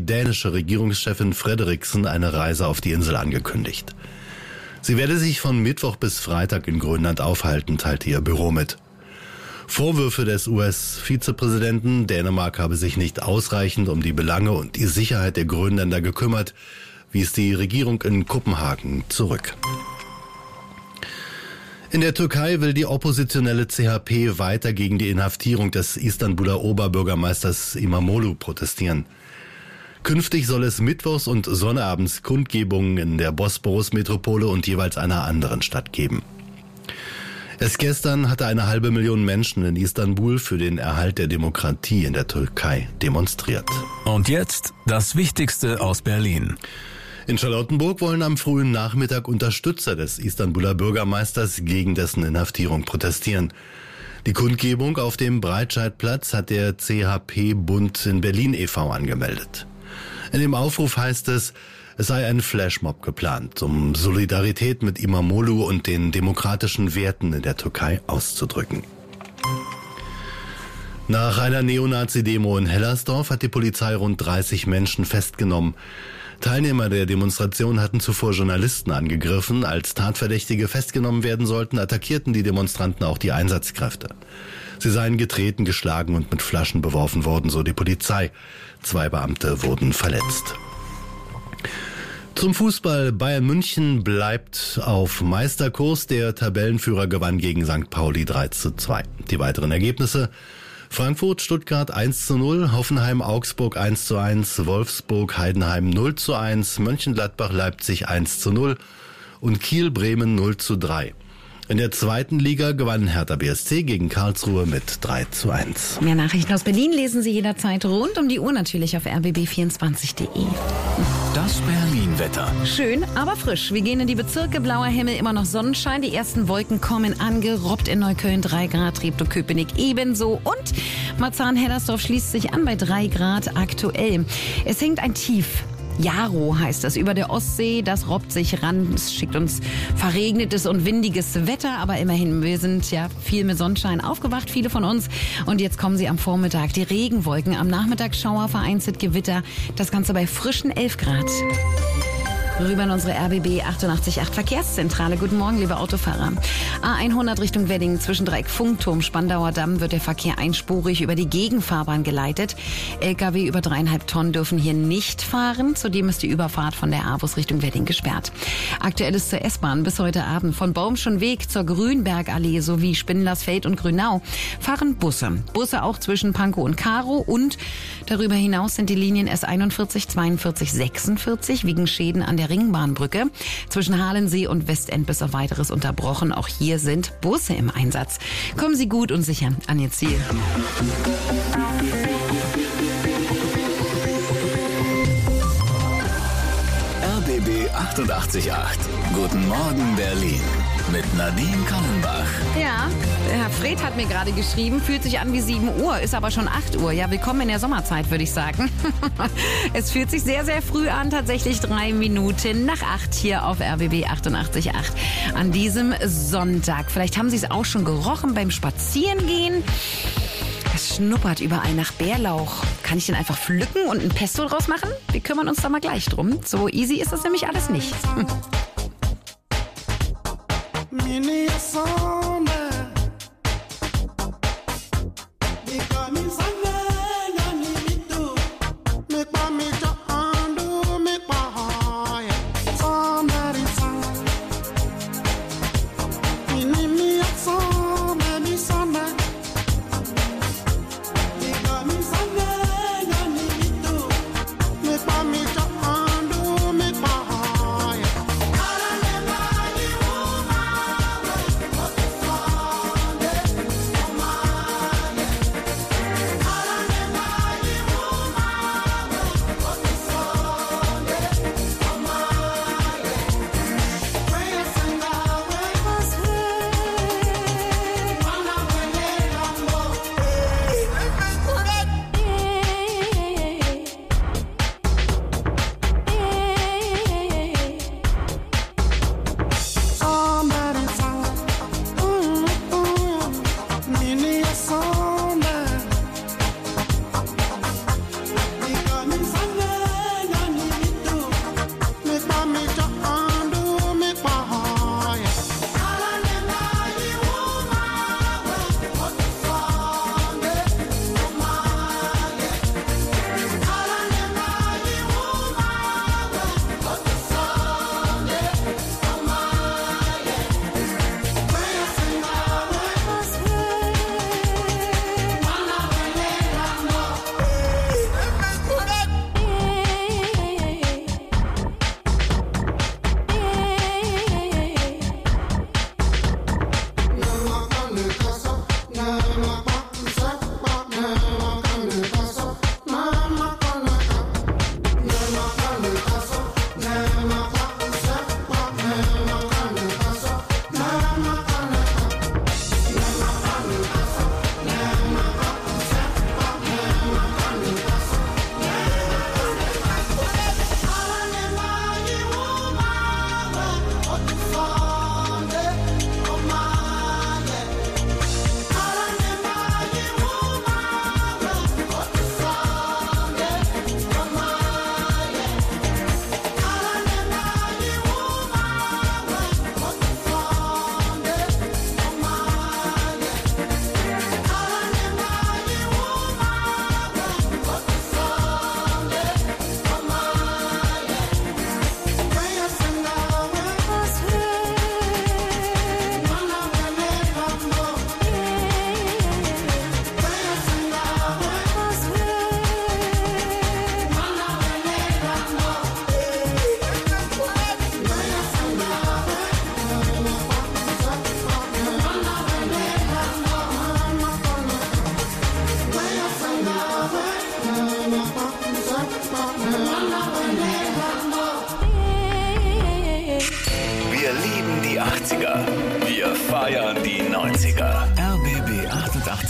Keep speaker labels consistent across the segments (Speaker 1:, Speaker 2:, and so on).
Speaker 1: die dänische Regierungschefin Frederiksen eine Reise auf die Insel angekündigt. Sie werde sich von Mittwoch bis Freitag in Grönland aufhalten, teilte ihr Büro mit. Vorwürfe des US-Vizepräsidenten, Dänemark habe sich nicht ausreichend um die Belange und die Sicherheit der Grönländer gekümmert, wies die Regierung in Kopenhagen zurück. In der Türkei will die oppositionelle CHP weiter gegen die Inhaftierung des Istanbuler Oberbürgermeisters İmamoğlu protestieren. Künftig soll es mittwochs und sonnabends Kundgebungen in der Bosporus-Metropole und jeweils einer anderen Stadt geben. Erst gestern hatte 500.000 Menschen in Istanbul für den Erhalt der Demokratie in der Türkei demonstriert.
Speaker 2: Und jetzt das Wichtigste aus Berlin.
Speaker 1: In Charlottenburg wollen am frühen Nachmittag Unterstützer des Istanbuler Bürgermeisters gegen dessen Inhaftierung protestieren. Die Kundgebung auf dem Breitscheidplatz hat der CHP-Bund in Berlin e.V. angemeldet. In dem Aufruf heißt es sei ein Flashmob geplant, um Solidarität mit İmamoğlu und den demokratischen Werten in der Türkei auszudrücken. Nach einer Neonazi-Demo in Hellersdorf hat die Polizei rund 30 Menschen festgenommen. Teilnehmer der Demonstration hatten zuvor Journalisten angegriffen. Als Tatverdächtige festgenommen werden sollten, attackierten die Demonstranten auch die Einsatzkräfte. Sie seien getreten, geschlagen und mit Flaschen beworfen worden, so die Polizei. 2 Beamte wurden verletzt. Zum Fußball. Bayern München bleibt auf Meisterkurs. Der Tabellenführer gewann gegen St. Pauli 3:2. Die weiteren Ergebnisse: Frankfurt, Stuttgart 1:0, Hoffenheim, Augsburg 1:1, Wolfsburg, Heidenheim 0:1, Mönchengladbach, Leipzig 1:0 und Kiel, Bremen 0:3. In der zweiten Liga gewann Hertha BSC gegen Karlsruhe mit 3:1.
Speaker 3: Mehr Nachrichten aus Berlin lesen Sie jederzeit rund um die Uhr natürlich auf rbb24.de.
Speaker 2: Das Berlin-Wetter.
Speaker 3: Schön, aber frisch. Wir gehen in die Bezirke. Blauer Himmel, immer noch Sonnenschein. Die ersten Wolken kommen angerobbt. In Neukölln 3 Grad, Treptow-Köpenick ebenso. Und Marzahn-Hellersdorf schließt sich an bei 3 Grad aktuell. Es hängt ein Tief. Jaro heißt das über der Ostsee, das robbt sich ran, es schickt uns verregnetes und windiges Wetter, aber immerhin, wir sind ja viel mit Sonnenschein aufgewacht, viele von uns, und jetzt kommen sie am Vormittag, die Regenwolken, am Nachmittag Schauer, vereinzelt Gewitter, das Ganze bei frischen 11 Grad. Rüber in unsere RBB 88.8 Verkehrszentrale. Guten Morgen, liebe Autofahrer. A100 Richtung Wedding zwischen Dreieck Funkturm, Spandauer Damm wird der Verkehr einspurig über die Gegenfahrbahn geleitet. LKW über 3,5 Tonnen dürfen hier nicht fahren. Zudem ist die Überfahrt von der Avus Richtung Wedding gesperrt. Aktuelles zur S-Bahn bis heute Abend. Von Baumschonweg zur Grünbergallee sowie Spindlersfeld und Grünau fahren Busse. Busse auch zwischen Pankow und Karow, und darüber hinaus sind die Linien S41, 42, 46 wegen Schäden an der Ringbahnbrücke zwischen Halensee und Westend bis auf weiteres unterbrochen. Auch hier sind Busse im Einsatz. Kommen Sie gut und sicher an Ihr Ziel.
Speaker 2: RBB 88.8. Guten Morgen Berlin. Mit Nadine Kallenbach.
Speaker 3: Ja, Herr Fred hat mir gerade geschrieben, fühlt sich an wie 7 Uhr, ist aber schon 8 Uhr. Ja, willkommen in der Sommerzeit, würde ich sagen. Es fühlt sich sehr, sehr früh an, tatsächlich 3 Minuten nach 8 hier auf RBB 88.8 an diesem Sonntag. Vielleicht haben Sie es auch schon gerochen beim Spazierengehen. Es schnuppert überall nach Bärlauch. Kann ich den einfach pflücken und ein Pesto draus machen? Wir kümmern uns da mal gleich drum. So easy ist das nämlich alles nicht.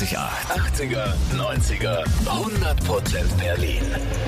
Speaker 2: 88,8. 80er, 90er, 100% Berlin.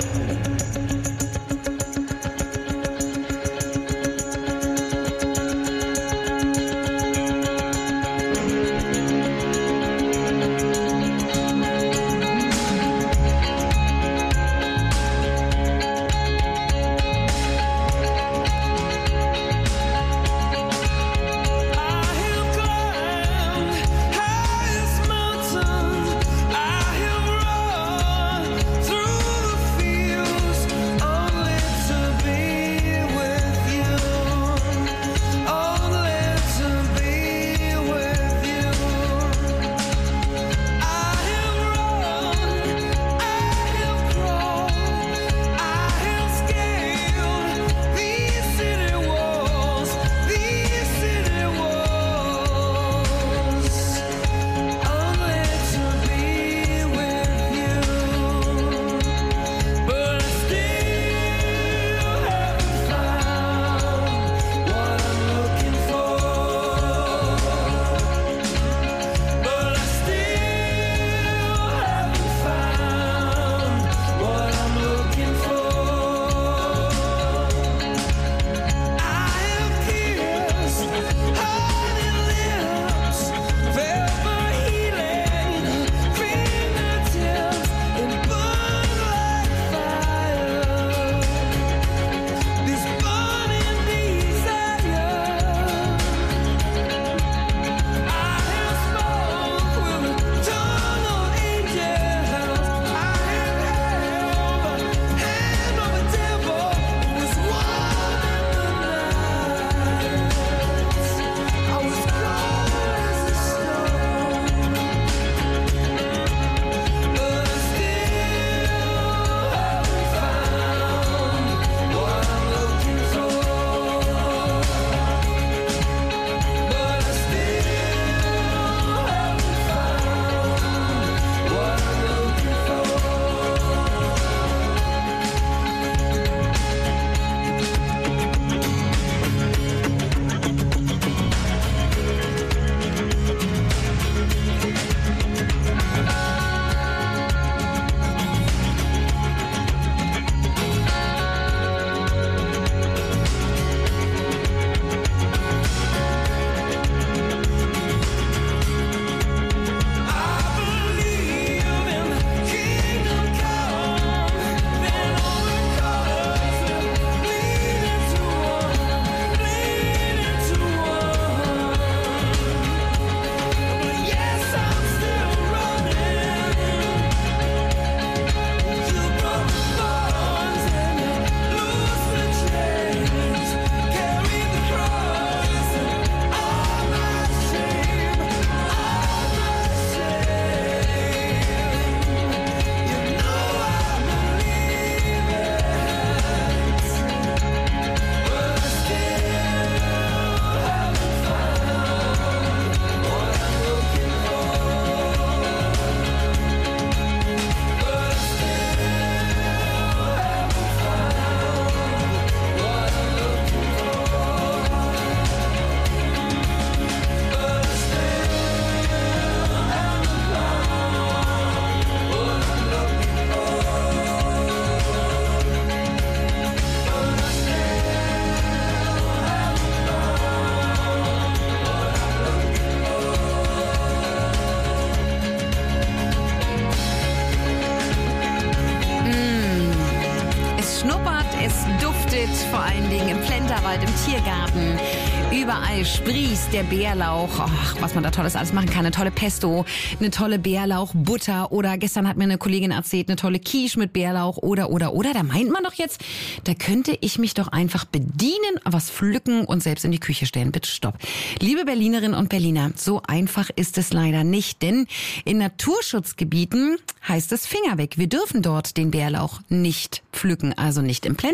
Speaker 3: vor allen Dingen im Plenterwald, im Tiergarten. Überall sprießt der Bärlauch. Ach, was man da Tolles alles machen kann. Eine tolle Pesto, eine tolle Bärlauchbutter oder gestern hat mir eine Kollegin erzählt, eine tolle Quiche mit Bärlauch oder. Da meint man doch jetzt, da könnte ich mich doch einfach bedienen, was pflücken und selbst in die Küche stellen. Bitte stopp. Liebe Berlinerinnen und Berliner, so einfach ist es leider nicht, denn in Naturschutzgebieten heißt es Finger weg. Wir dürfen dort den Bärlauch nicht pflücken, also nicht im Plenterwald.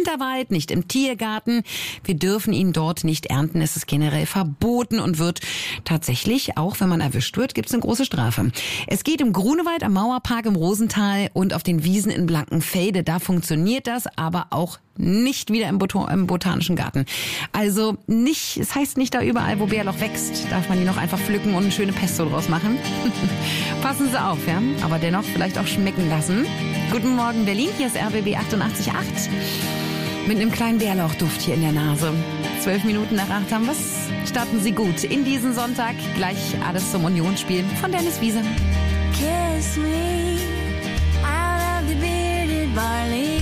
Speaker 3: Winterwald, nicht im Tiergarten. Wir dürfen ihn dort nicht ernten. Es ist generell verboten und wird tatsächlich, auch wenn man erwischt wird, gibt es eine große Strafe. Es geht im Grunewald, am Mauerpark, im Rosental und auf den Wiesen in Blankenfelde. Da funktioniert das, aber auch nicht wieder im Botanischen Garten. Also nicht, es heißt nicht da überall, wo Bärlauch wächst, darf man die noch einfach pflücken und eine schöne Pesto draus machen. Passen Sie auf, ja? Aber dennoch vielleicht auch schmecken lassen. Guten Morgen Berlin, hier ist RBB 88.8. Mit einem kleinen Bärlauchduft hier in der Nase. 12 Minuten nach 8 haben wir's. Starten Sie gut in diesen Sonntag. Gleich alles zum Unionsspiel von Dennis Wiese.
Speaker 4: Kiss me out of the bearded barley.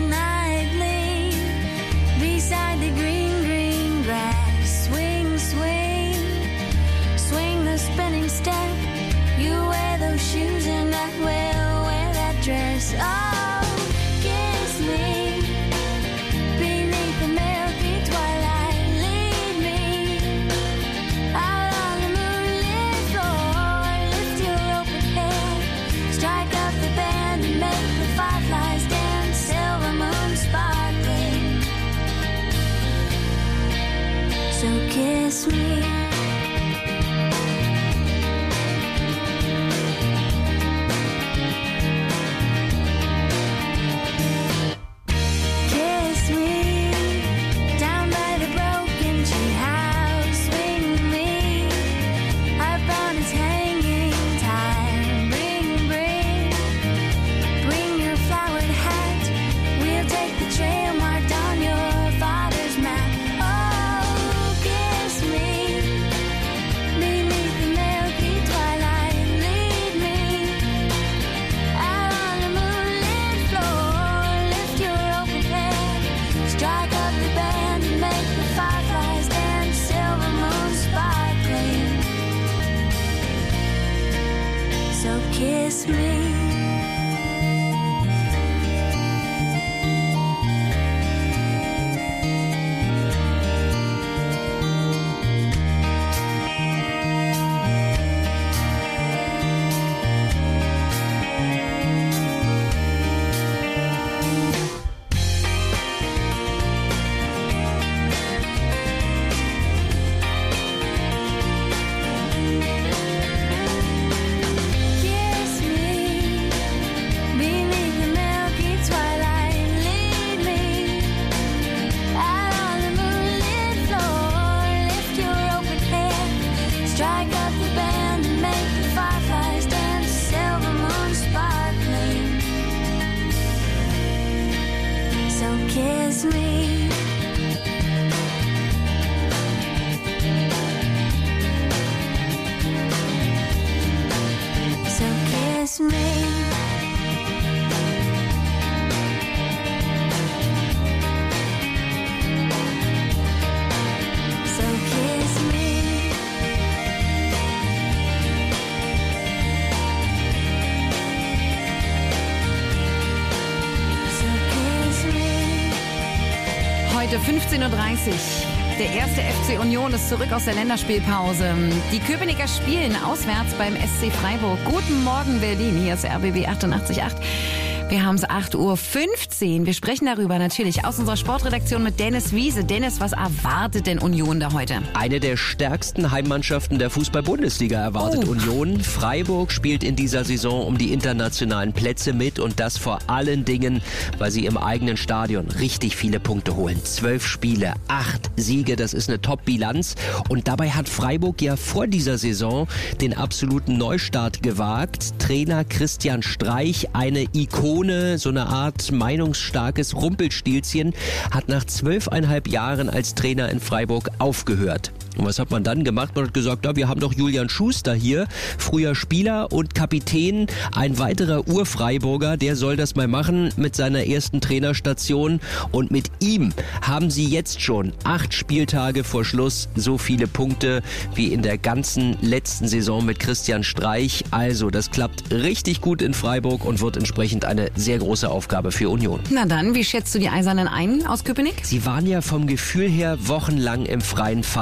Speaker 4: Beside the green, green grass, swing, swing, swing the spinning step. You wear those shoes and I will wear that dress. Oh, kiss me beneath the milky twilight. Lead me out on the moonlit floor. Lift your open head, strike up the band and make the fireflies dance. Silver moon sparkling. So kiss me. Kiss me down by the broken tree house. Swing me up on its hanging time. Bring your flowered hat. We'll take the trail marked on your father's map. Kiss me. Kiss me. So kiss me.
Speaker 3: Heute 15.30 Uhr. Der erste FC Union ist zurück aus der Länderspielpause. Die Köpenicker spielen auswärts beim SC Freiburg. Guten Morgen Berlin, hier ist RBB 88.8. Wir haben es 8.15 Uhr. Wir sprechen darüber natürlich aus unserer Sportredaktion mit Dennis Wiese. Dennis, was erwartet denn Union da heute?
Speaker 5: Eine der stärksten Heimmannschaften der Fußball-Bundesliga erwartet Union. Freiburg spielt in dieser Saison um die internationalen Plätze mit und das vor allen Dingen, weil sie im eigenen Stadion richtig viele Punkte holen. 12 Spiele, 8 Siege, das ist eine Top-Bilanz. Und dabei hat Freiburg ja vor dieser Saison den absoluten Neustart gewagt. Trainer Christian Streich, eine Ikone, so eine Art meinungsstarkes Rumpelstilzchen, hat nach 12,5 Jahren als Trainer in Freiburg aufgehört. Und was hat man dann gemacht? Man hat gesagt, ja, wir haben doch Julian Schuster hier, früher Spieler und Kapitän, ein weiterer Ur-Freiburger, der soll das mal machen mit seiner ersten Trainerstation. Und mit ihm haben sie jetzt schon 8 Spieltage vor Schluss so viele Punkte wie in der ganzen letzten Saison mit Christian Streich. Also, das klappt richtig gut in Freiburg und wird entsprechend eine sehr große Aufgabe für Union.
Speaker 3: Na dann, wie schätzt du die Eisernen ein aus Köpenick?
Speaker 5: Sie waren ja vom Gefühl her wochenlang im freien Fall. Und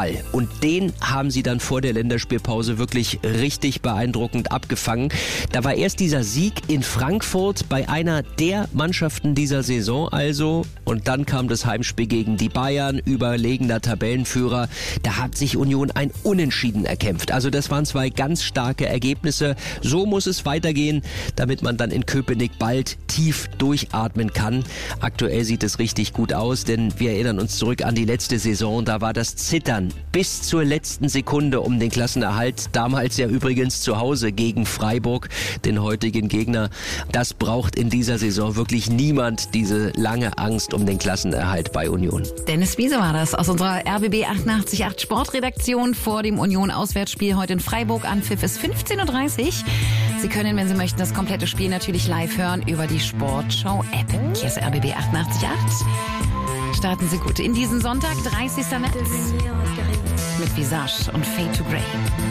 Speaker 5: und den haben sie dann vor der Länderspielpause wirklich richtig beeindruckend abgefangen. Da war erst dieser Sieg in Frankfurt bei einer der Mannschaften dieser Saison also und dann kam das Heimspiel gegen die Bayern, überlegener Tabellenführer. Da hat sich Union ein Unentschieden erkämpft. Also das waren zwei ganz starke Ergebnisse. So muss es weitergehen, damit man dann in Köpenick bald tief durchatmen kann. Aktuell sieht es richtig gut aus, denn wir erinnern uns zurück an die letzte Saison. Da war das Zittern bis zur letzten Sekunde um den Klassenerhalt. Damals ja übrigens zu Hause gegen Freiburg, den heutigen Gegner. Das braucht in dieser Saison wirklich niemand, diese lange Angst um den Klassenerhalt bei Union.
Speaker 3: Dennis Wiese war das aus unserer RBB 88.8 Sportredaktion vor dem Union-Auswärtsspiel heute in Freiburg. Anpfiff ist 15:30 Uhr. Sie können, wenn Sie möchten, das komplette Spiel natürlich live hören über die Sportschau-App. Hier ist RBB 88.8. Starten Sie gut in diesen Sonntag, 30. März, mit Visage und Fade to Grey.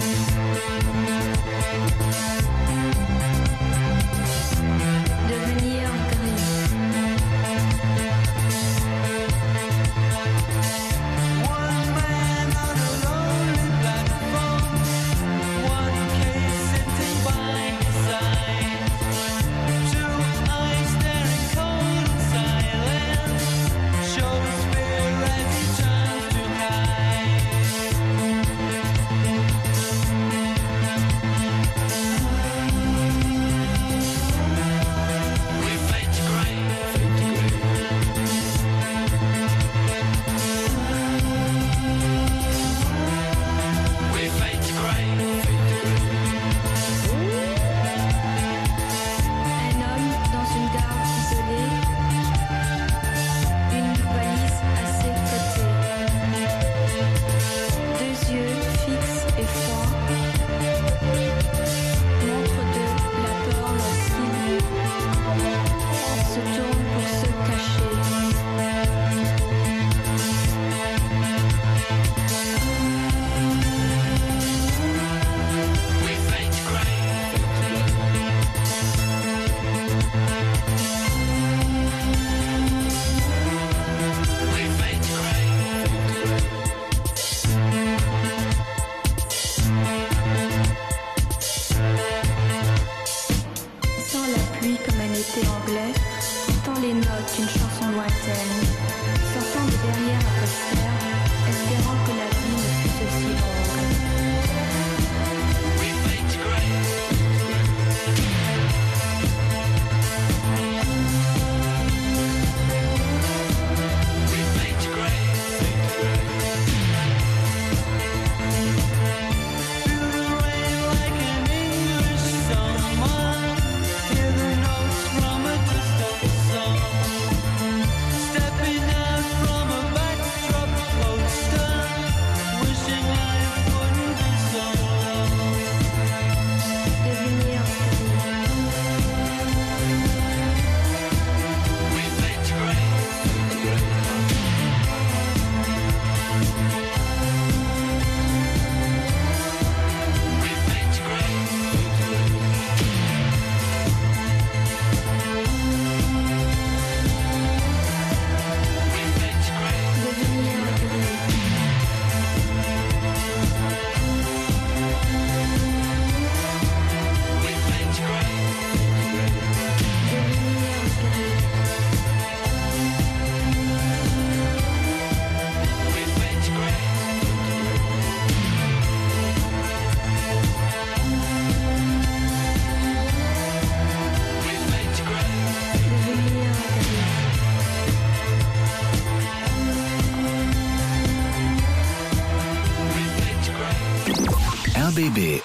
Speaker 2: RBB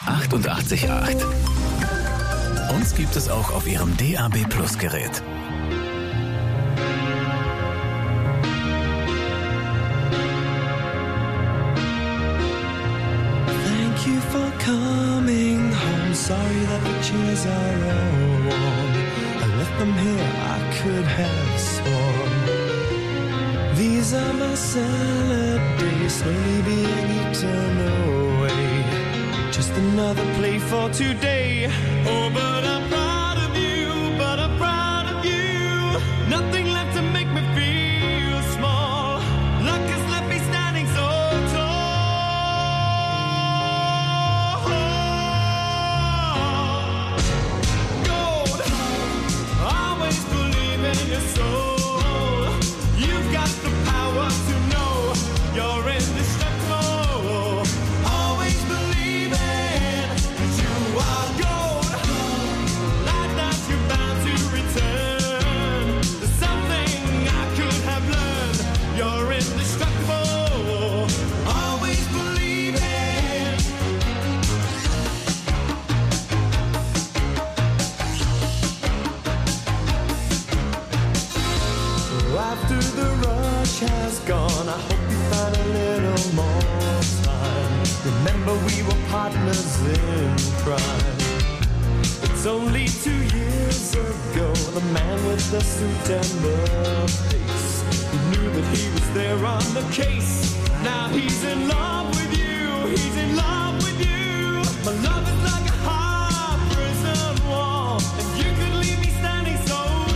Speaker 2: 88.8. Uns gibt es auch auf Ihrem DAB+ Gerät.
Speaker 6: Thank you for coming home. Sorry that the chairs are all warm. I left them here, I could have sworn. These are my salad days, slowly being eaten away. Just another play for today. Oh, but I'm proud of you, but I'm proud of you. Nothing left to make me feel small. Luck has left me standing so tall. after the rush has gone, I hope you find a little more time. Remember we were partners in crime. It's only 2 years ago, the man with the suit and the face, he knew that he was there on the case. Now he's in love with you, he's in love with you. My love is like a hard prison wall, and you could leave me standing so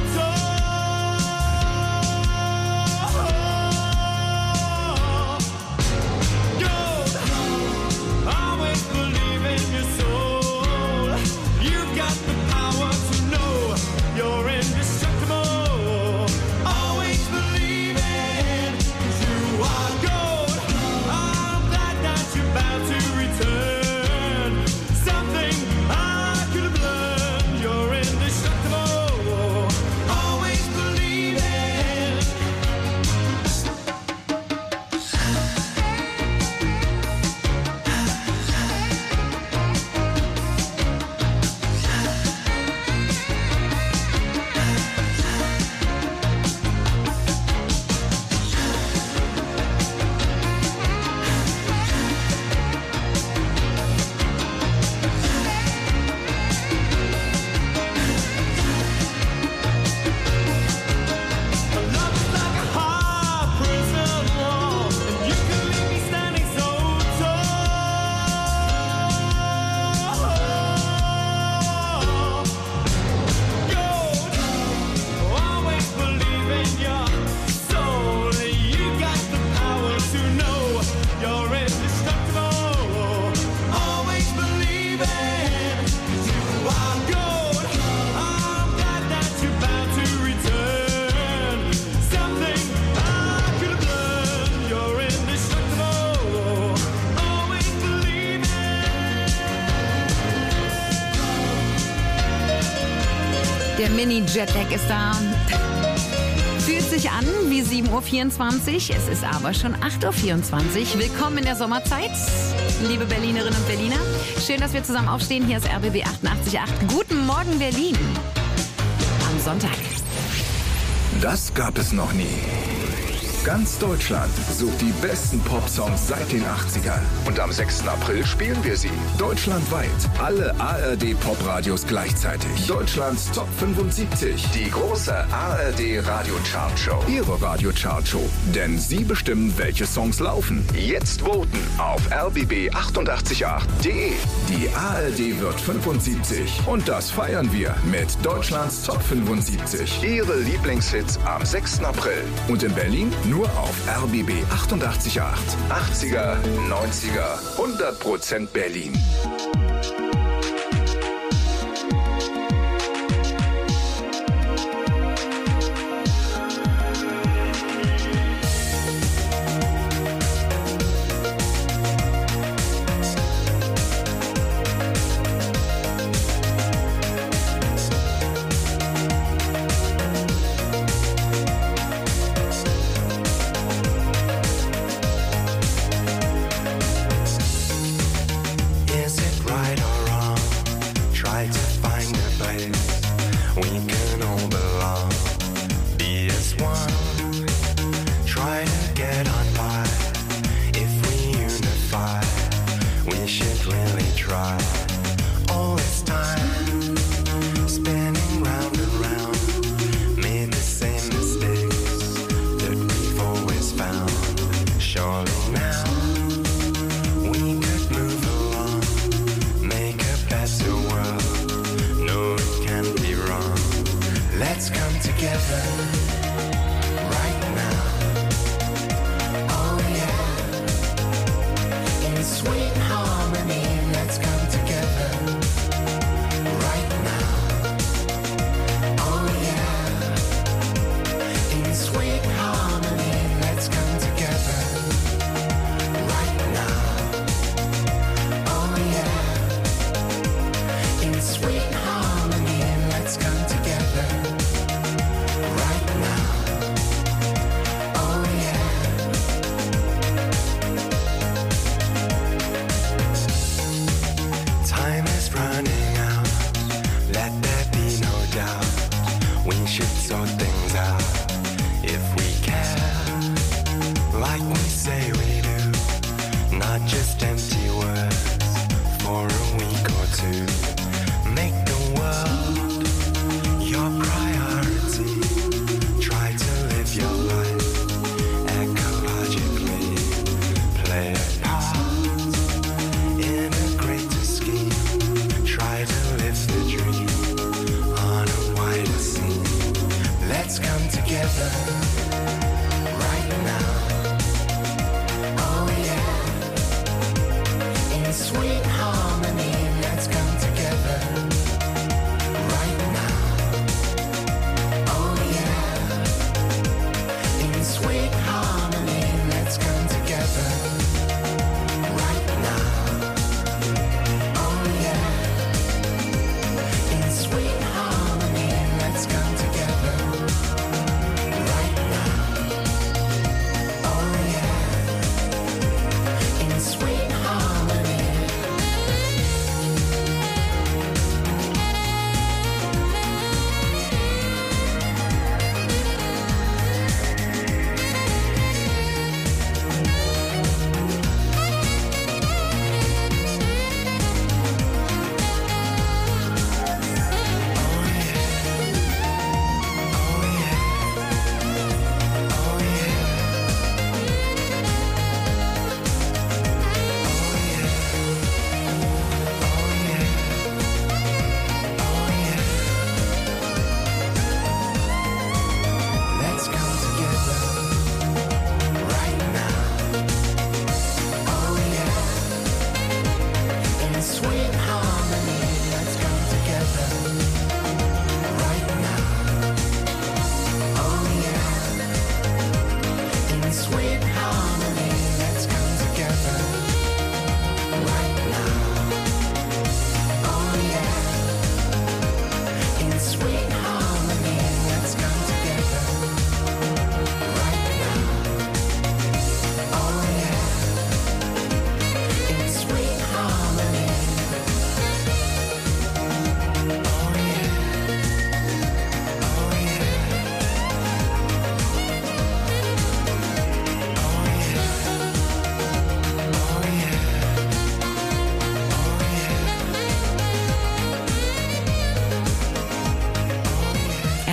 Speaker 3: Der Mini-Jetlag ist da. Fühlt sich an wie 7.24 Uhr. Es ist aber schon 8.24 Uhr. Willkommen in der Sommerzeit, liebe Berlinerinnen und Berliner. Schön, dass wir zusammen aufstehen. Hier ist RBB 88.8. Guten Morgen, Berlin. Am Sonntag.
Speaker 2: Das gab es noch nie. Ganz Deutschland sucht die besten Popsongs seit den 80ern. Und am 6. April spielen wir sie. Deutschlandweit. Alle ARD-Pop-Radios gleichzeitig. Deutschlands Top 75. Die große ARD-Radio-Chart-Show. Ihre Radio-Chart-Show. Denn Sie bestimmen, welche Songs laufen. Jetzt voten auf rbb888.de. Die ARD wird 75. Und das feiern wir mit Deutschlands Top 75. Ihre Lieblingshits am 6. April. Und in Berlin nur auf RBB 88.8. 80er, 90er, 100% Berlin.
Speaker 6: Is it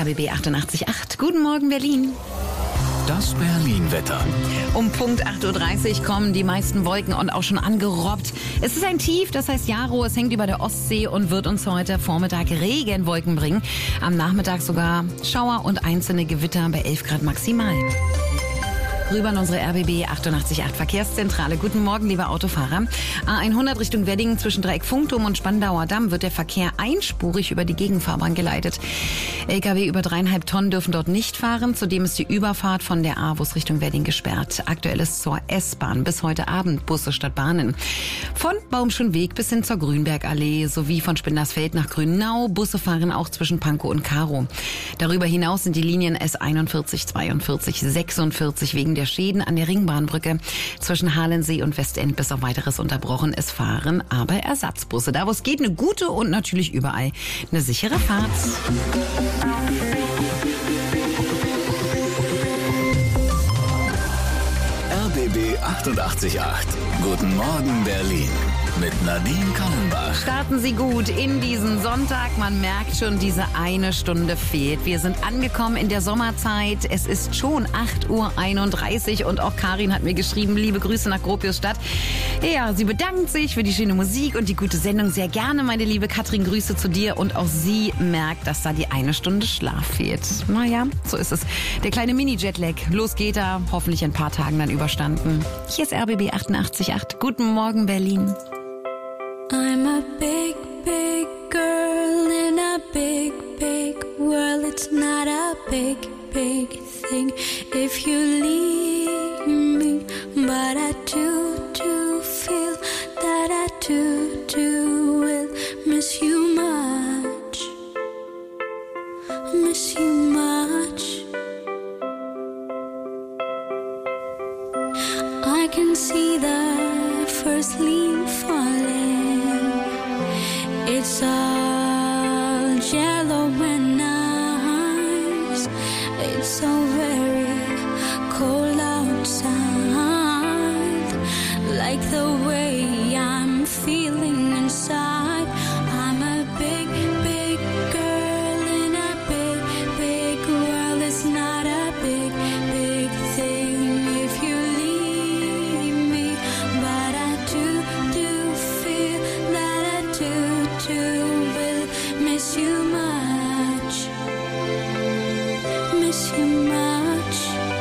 Speaker 3: RBB 88.8. Guten Morgen, Berlin.
Speaker 2: Das Berlin-Wetter.
Speaker 3: Um Punkt 8.30 Uhr kommen die meisten Wolken und auch schon angerobbt. Es ist ein Tief, das heißt Jaro, es hängt über der Ostsee und wird uns heute Vormittag Regenwolken bringen. Am Nachmittag sogar Schauer und einzelne Gewitter bei 11 Grad maximal. Rüber in unsere RBB 88.8 Verkehrszentrale. Guten Morgen, liebe Autofahrer. A100 Richtung Wedding zwischen Dreieck Funkturm und Spandauer Damm wird der Verkehr einspurig über die Gegenfahrbahn geleitet. LKW über 3,5 Tonnen dürfen dort nicht fahren. Zudem ist die Überfahrt von der A-Bus Richtung Wedding gesperrt. Aktuell ist zur S-Bahn bis heute Abend Busse statt Bahnen. Von Baumschönweg bis hin zur Grünbergallee sowie von Spindlersfeld nach Grünau. Busse fahren auch zwischen Pankow und Karow. Darüber hinaus sind die Linien S41, 42, 46 wegen der Schäden an der Ringbahnbrücke zwischen Halensee und Westend bis auf Weiteres unterbrochen. Es fahren aber Ersatzbusse. Da wo es geht, eine gute und natürlich überall eine sichere Fahrt.
Speaker 2: RBB 88.8. Guten Morgen, Berlin. Mit Nadine Kallenbach.
Speaker 3: Starten Sie gut in diesen Sonntag. Man merkt schon, diese eine Stunde fehlt. Wir sind angekommen in der Sommerzeit. Es ist schon 8.31 Uhr und auch Karin hat mir geschrieben, liebe Grüße nach Gropiusstadt. Ja, sie bedankt sich für die schöne Musik und die gute Sendung. Sehr gerne, meine liebe Katrin, Grüße zu dir. Und auch sie merkt, dass da die eine Stunde Schlaf fehlt. Naja, so ist es. Der kleine Mini-Jetlag. Los geht er. Hoffentlich in ein paar Tagen dann überstanden. Hier ist RBB 88.8. Guten Morgen, Berlin.
Speaker 4: I'm a big, big girl in a big, big world. It's not a big, big thing if you leave me. But I do feel that I do will miss you much. Miss you much. I can see the first leaf falling. It's all yellow and nice. It's so very cold outside. Like the way I'm feeling inside. I'm a big, big girl in a big, big world. It's not a big, big thing if you leave me. But I do feel that I do will miss you much. Miss you much.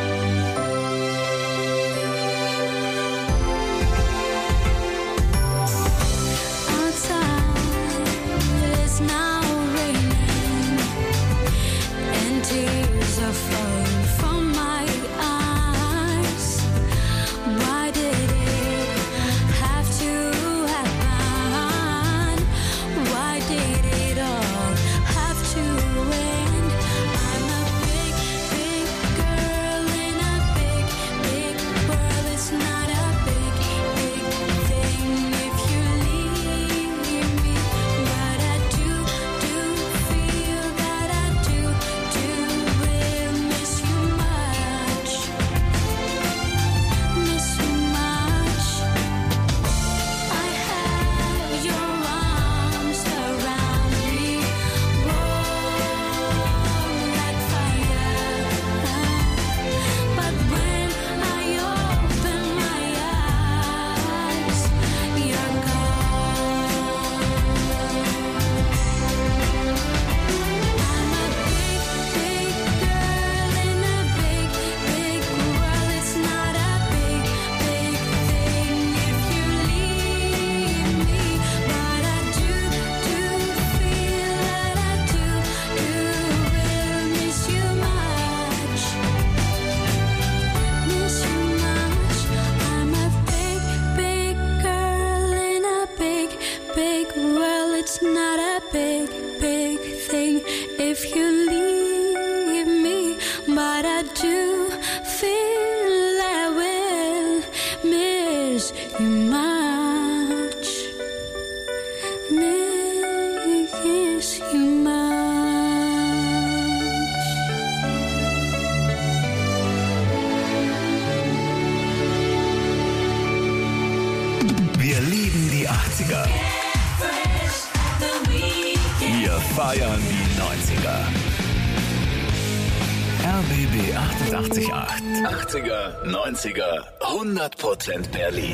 Speaker 4: Outside it's now raining and tears are falling from my eyes. Why did it have to happen? Why did it all have to end? I'm a big, big girl in a big, big world. It's not a big, big thing if you leave me. But I do feel that I do will miss you much. Miss you much. I have your arms around me, warm like fire. But when I open my eyes, you're gone. I'm a big, big girl in a big, big world. It's not a big, big thing if you leave me. But I do feel that I do will miss you much. Miss you much. I'm a big, big girl in a big, big world. It's not a big, big thing if you leave me. But I do feel I will miss you much. Miss you much.
Speaker 2: Wir lieben die 80er. Wir feiern die 90er. RBB 88.8. 80er, 90er, 100% Berlin.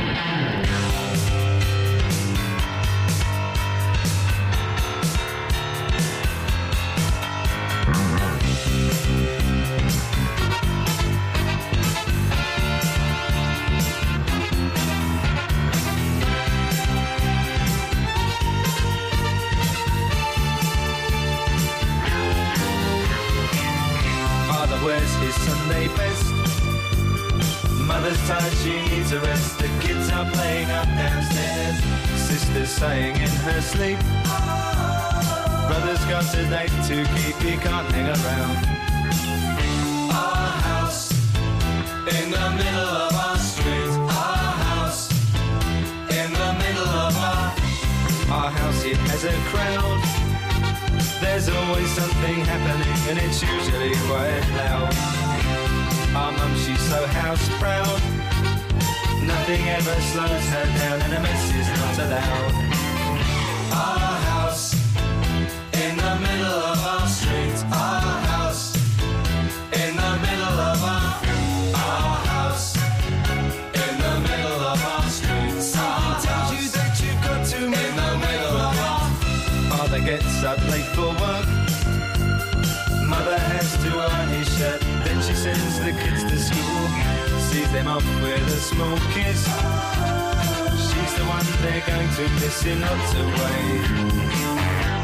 Speaker 6: Wears his Sunday best. Mother's tired, she needs a rest. The kids are playing up downstairs. Sister's sighing in her sleep. Brother's got a date to keep, he can't hang around. Our house in the middle of our street. Our house in the middle of our house. It has a crowd. There's always something happening and it's usually quite loud. Our mum, she's so house proud. Nothing ever slows her down and a mess is not allowed. Our house in the middle of our street. Our house in the middle of our house in the middle of our street. Someone tells you that you've got to meet in the middle of our father gets up late for work. Mother has to iron his shirt. Then she sends the kids to school. Sees them off with a small kiss. She's the one they're going to miss in lots of ways.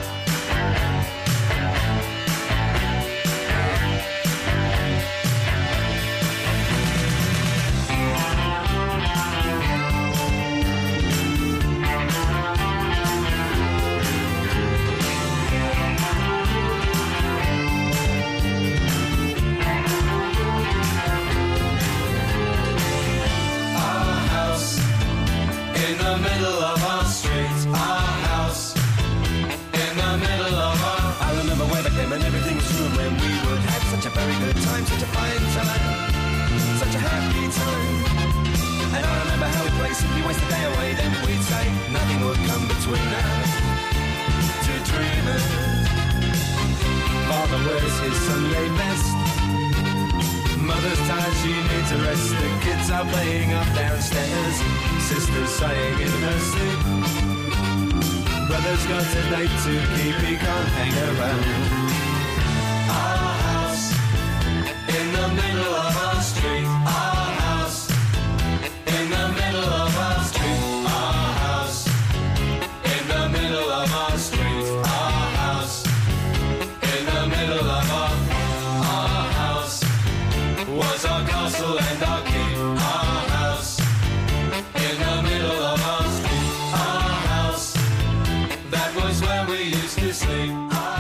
Speaker 6: And everything was true when we would have such a very good time, such a fine time, such a happy time. And I remember how we'd play simply waste the day away. Then we'd say nothing would come between us, two dreamers. Father wears his Sunday best. Mother's tired, she needs a rest. The kids are playing up downstairs. Sister's sighing in her sleep. Brother's got a date to keep, he can't hang around. Our house in the middle of our street. Our house in the middle of our street. Our house in the middle of our street. Our house in the middle of our house was our castle and our keep. Our house in the middle of our street. Our house, that was where we used to sleep.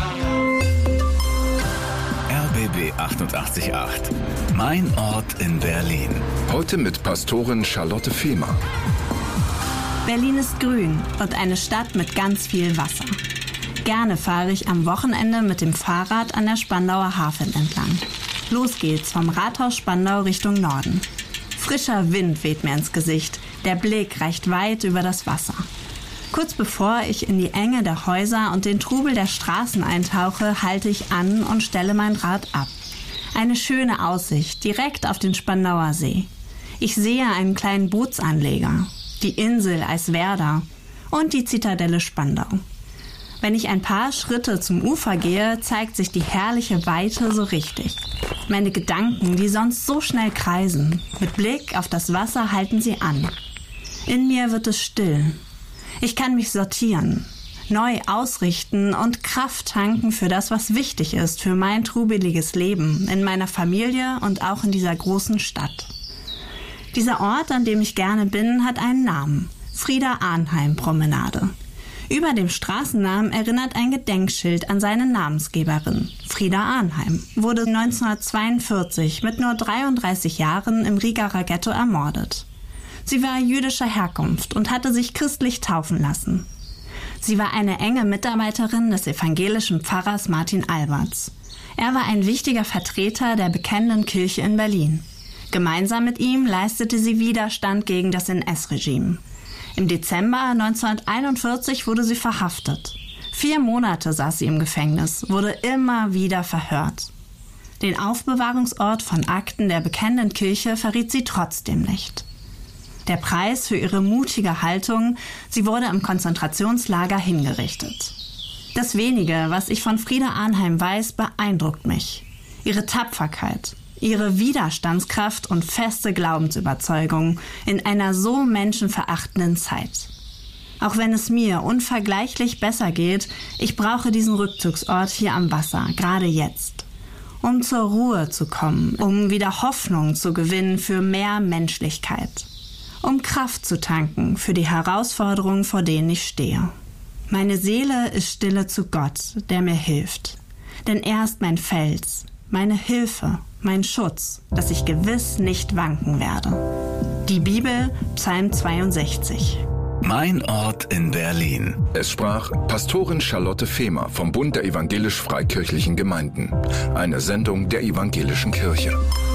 Speaker 2: RBB 88.8. Mein Ort in Berlin. Heute mit Pastorin Charlotte Fehmer.
Speaker 7: Berlin ist grün und eine Stadt mit ganz viel Wasser. Gerne fahre ich am Wochenende mit dem Fahrrad an der Spandauer Hafen entlang. Los geht's vom Rathaus Spandau Richtung Norden. Frischer Wind weht mir ins Gesicht. Der Blick reicht weit über das Wasser. Kurz bevor ich in die Enge der Häuser und den Trubel der Straßen eintauche, halte ich an und stelle mein Rad ab. Eine schöne Aussicht direkt auf den Spandauer See. Ich sehe einen kleinen Bootsanleger, die Insel Eiswerda und die Zitadelle Spandau. Wenn ich ein paar Schritte zum Ufer gehe, zeigt sich die herrliche Weite so richtig. Meine Gedanken, die sonst so schnell kreisen, mit Blick auf das Wasser halten sie an. In mir wird es still. Ich kann mich sortieren, neu ausrichten und Kraft tanken für das, was wichtig ist für mein trubeliges Leben, in meiner Familie und auch in dieser großen Stadt. Dieser Ort, an dem ich gerne bin, hat einen Namen: Frieda-Arnheim-Promenade. Über dem Straßennamen erinnert ein Gedenkschild an seine Namensgeberin. Frieda Arnheim wurde 1942 mit nur 33 Jahren im Rigaer Ghetto ermordet. Sie war jüdischer Herkunft und hatte sich christlich taufen lassen. Sie war eine enge Mitarbeiterin des evangelischen Pfarrers Martin Alberts. Er war ein wichtiger Vertreter der bekennenden Kirche in Berlin. Gemeinsam mit ihm leistete sie Widerstand gegen das NS-Regime. Im Dezember 1941 wurde sie verhaftet. 4 Monate saß sie im Gefängnis, wurde immer wieder verhört. Den Aufbewahrungsort von Akten der bekennenden Kirche verriet sie trotzdem nicht. Der Preis für ihre mutige Haltung, sie wurde im Konzentrationslager hingerichtet. Das Wenige, was ich von Frieda Arnheim weiß, beeindruckt mich. Ihre Tapferkeit, ihre Widerstandskraft und feste Glaubensüberzeugung in einer so menschenverachtenden Zeit. Auch wenn es mir unvergleichlich besser geht, ich brauche diesen Rückzugsort hier am Wasser, gerade jetzt. Um zur Ruhe zu kommen, um wieder Hoffnung zu gewinnen für mehr Menschlichkeit. Um Kraft zu tanken für die Herausforderungen, vor denen ich stehe. Meine Seele ist stille zu Gott, der mir hilft. Denn er ist mein Fels, meine Hilfe, mein Schutz, dass ich gewiss nicht wanken werde. Die Bibel, Psalm 62.
Speaker 2: Mein Ort in Berlin. Es sprach Pastorin Charlotte Fehmer vom Bund der evangelisch-freikirchlichen Gemeinden. Eine Sendung der evangelischen Kirche.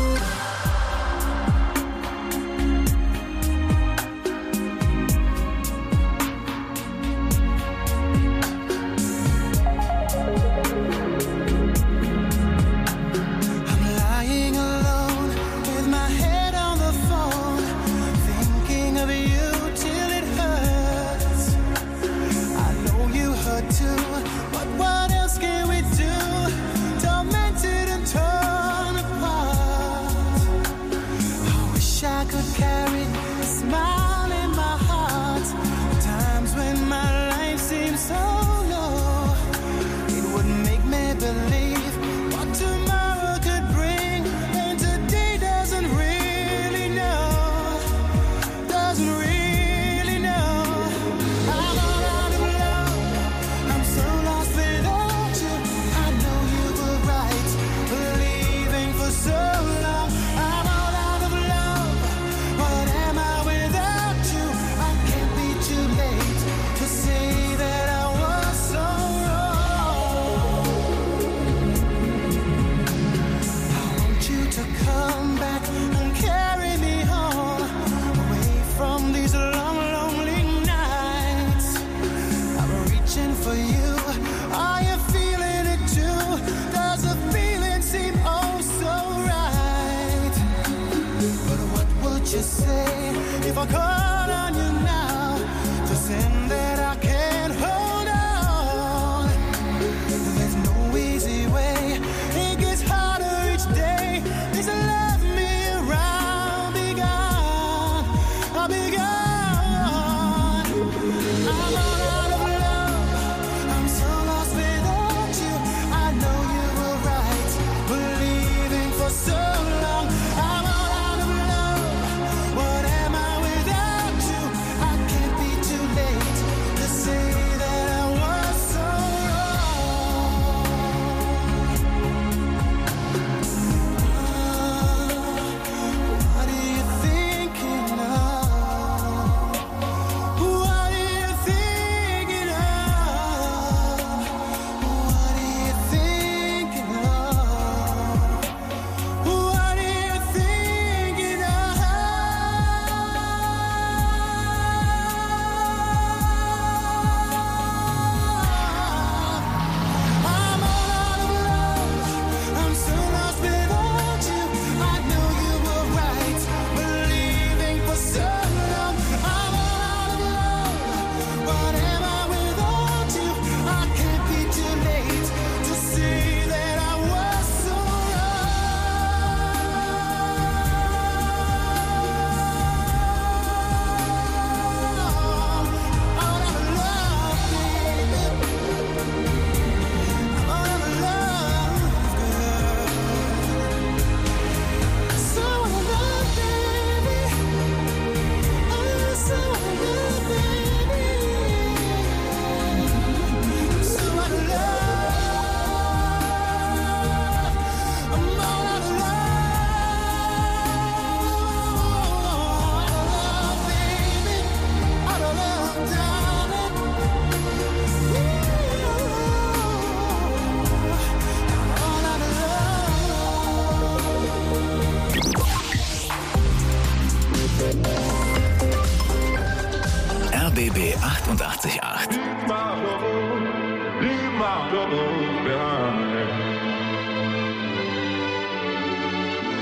Speaker 8: RBB 88.8.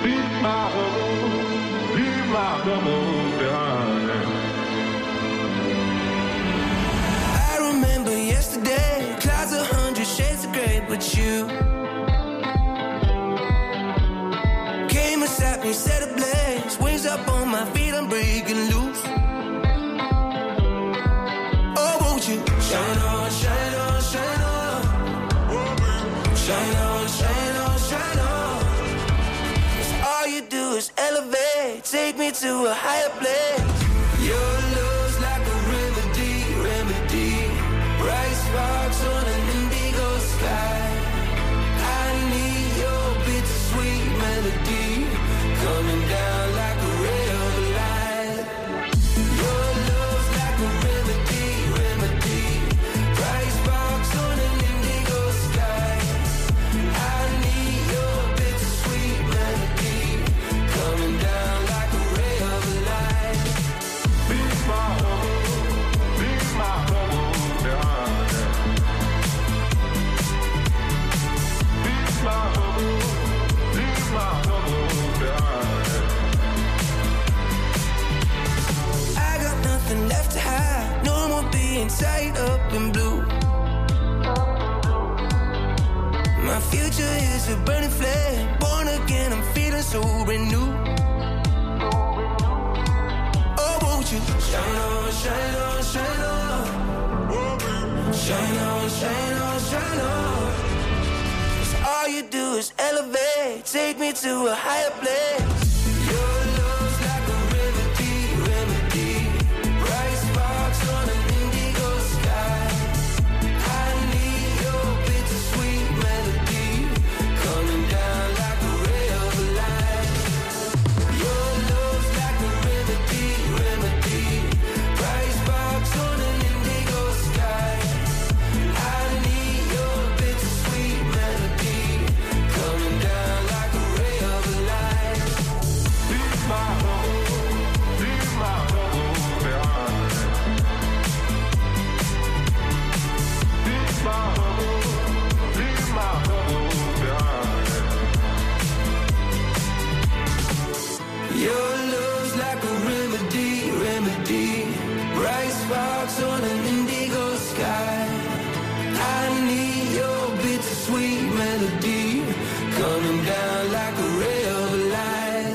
Speaker 9: I remember yesterday, clouds 100 shades of gray, but you came and sat me, set ablaze, wings up on my feet, I'm breaking loose. Oh, won't you shine on, shine on, shine on, shine on, shine on, shine on. 'Cause all you do is elevate, take me to a higher place. Your love's like a remedy, remedy. Bright sparks on an indigo sky. I need your bittersweet melody coming down like a ray of light. Your love's like a remedy, remedy. Bright sparks on an indigo sky. I need your bittersweet melody coming down like a ray of light. Be my I got nothing left to hide, no more being tied up in blue. My future is a burning flame, born again, I'm feeling so renewed. Oh, won't you shine on, shine on, shine on, shine on, shine on, shine on. 'Cause all you do is elevate, take me to a higher place. Your love's like a remedy, remedy. Bright sparks on an indigo sky. I need your bittersweet melody coming down like a ray of light. Your love's like a remedy, remedy. Bright sparks on an indigo sky. I need your bittersweet melody coming down like a ray of light. Leave my home behind. Leave my home behind. Your love's like a remedy, remedy. Bright sparks on an indigo sky. I need your bittersweet melody coming down like a ray of light.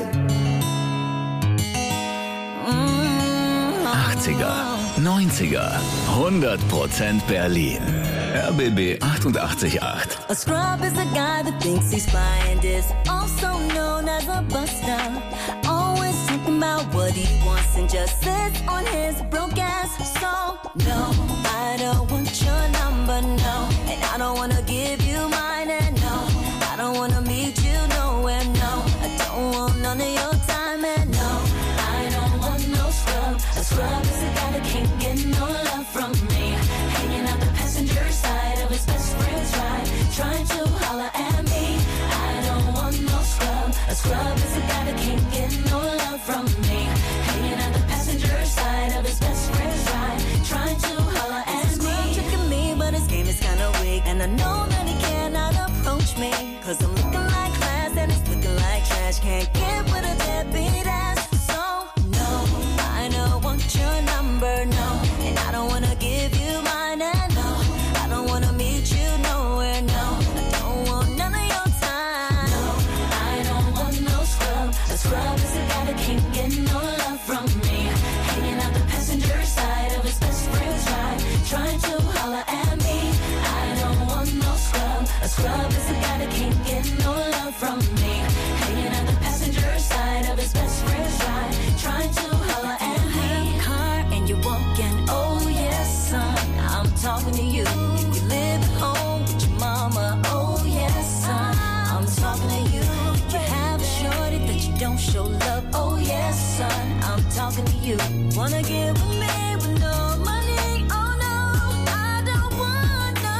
Speaker 8: 80er, 90er, 100% Berlin. RBB 88.8.
Speaker 4: A scrub is a guy that thinks he's fly and is also known as a buster. Always talking about what he wants and just sits on his broke ass. So, no, I don't want your number, no. And I don't wanna give you mine, and no, I don't wanna meet you nowhere, no. I don't want none of your time, and no, I don't want no scrub. A scrub is a guy that can't get no love from me. Hanging out the passenger side of his best friend's ride, trying to holler at me. I don't want no scrub. A scrub is a guy that can't get no love from me. Hanging out the passenger side of his best friend's ride, trying to holler at me. Tricking me, but his game is kinda weak, and I know that he cannot approach me. 'Cause I'm looking like class and he's looking like trash. Can't get with a deadbeat ass. So, no, I don't want your number, no. And I don't wanna give you mine, and no, I don't wanna meet you nowhere, no. I don't want none of your time. No, I don't want no scrub. A scrub is a guy that can't get no love from me. Hanging out the passenger side of his best friend's ride, trying to holler at me. I don't want no scrub. A scrub is a guy that can't get no love from me. Hanging out the passenger side of his best friend's ride, trying to holler at me. You have a car and you're walking, oh yes son, I'm talking to you. If you live at home with your mama, oh yes son, I'm talking to you. If you have a shorty that you don't show love, oh yes son, I'm talking to you. Wanna get with me with no money, oh no, I don't want no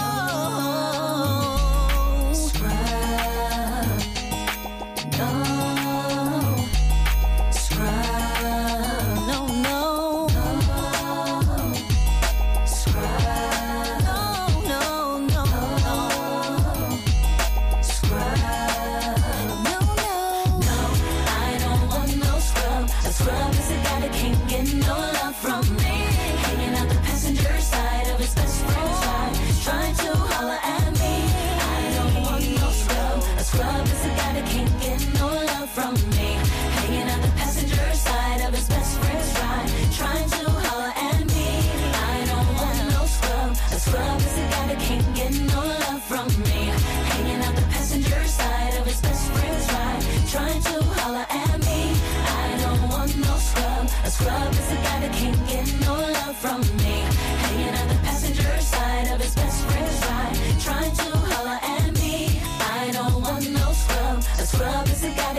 Speaker 4: scrub. No scrub. No, no. Scrub. No, no, no. Scrub. No, no.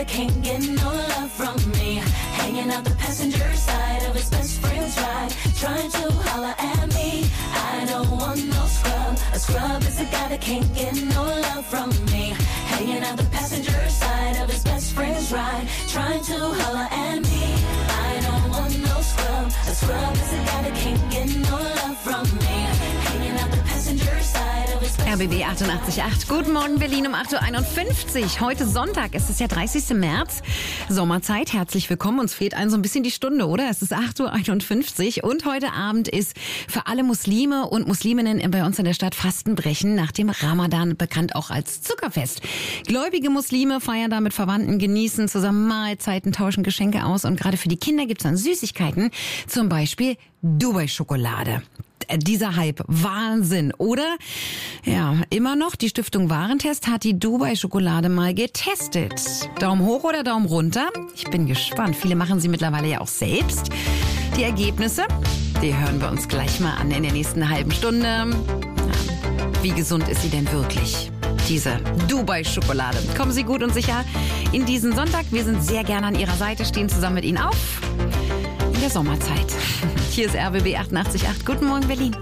Speaker 4: together, can't get no love from me. Hanging out the passenger side of his best friend's ride, trying to holler at me. I don't want no scrub. A scrub is a guy that can't get no love from me. Hanging out the passenger side of his best friend's ride, trying to holler at me. I don't want no scrub. A scrub is a guy that can't get no love from me. Hanging out the passenger side of his best
Speaker 3: RBB 88.8. Guten Morgen Berlin um 8.51 Uhr. Heute Sonntag, es ist der 30. März. Sommerzeit, herzlich willkommen. Uns fehlt ein so ein bisschen die Stunde, oder? Es ist 8.51 Uhr und heute Abend ist für alle Muslime und Musliminnen bei uns in der Stadt Fastenbrechen nach dem Ramadan, bekannt auch als Zuckerfest. Gläubige Muslime feiern da mit Verwandten, genießen zusammen Mahlzeiten, tauschen Geschenke aus und gerade für die Kinder gibt's dann Süßigkeiten, zum Beispiel Dubai-Schokolade. Dieser Hype, Wahnsinn, oder? Ja, immer noch, die Stiftung Warentest hat die Dubai-Schokolade mal getestet. Daumen hoch oder Daumen runter? Ich bin gespannt. Viele machen sie mittlerweile ja auch selbst. Die Ergebnisse, die hören wir uns gleich mal an in der nächsten halben Stunde. Ja, wie gesund ist sie denn wirklich? Diese Dubai-Schokolade. Kommen Sie gut und sicher in diesen Sonntag. Wir sind sehr gerne an Ihrer Seite, stehen zusammen mit Ihnen auf in der Sommerzeit. Hier ist RBB 88.8. Guten Morgen, Berlin.